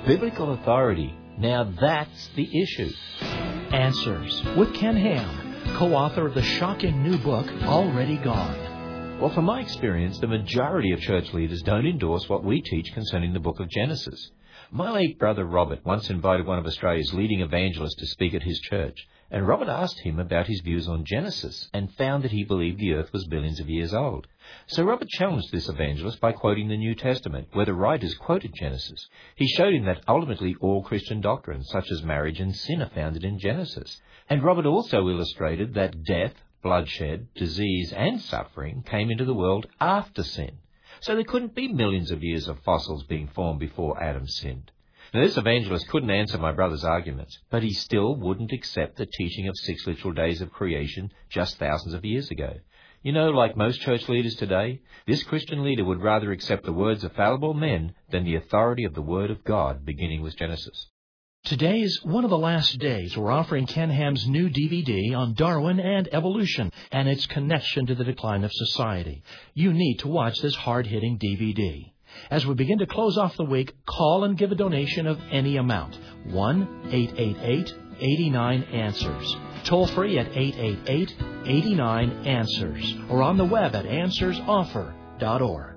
Biblical authority. Now that's the issue. Answers with Ken Ham, co-author of the shocking new book, Already Gone. Well, from my experience, the majority of church leaders don't endorse what we teach concerning the book of Genesis. My late brother Robert once invited one of Australia's leading evangelists to speak at his church, and Robert asked him about his views on Genesis and found that he believed the earth was billions of years old. So Robert challenged this evangelist by quoting the New Testament, where the writers quoted Genesis. He showed him that ultimately all Christian doctrines, such as marriage and sin, are founded in Genesis. And Robert also illustrated that death, bloodshed, disease and suffering came into the world after sin. So there couldn't be millions of years of fossils being formed before Adam sinned. Now, this evangelist couldn't answer my brother's arguments, but he still wouldn't accept the teaching of 6 literal days of creation just thousands of years ago. You know, like most church leaders today, this Christian leader would rather accept the words of fallible men than the authority of the Word of God, beginning with Genesis. Today is one of the last days we're offering Ken Ham's new DVD on Darwin and evolution and its connection to the decline of society. You need to watch this hard-hitting DVD. As we begin to close off the week, call and give a donation of any amount. 1-888-89-ANSWERS. Toll free at 888-89-ANSWERS or on the web at answersoffer.org.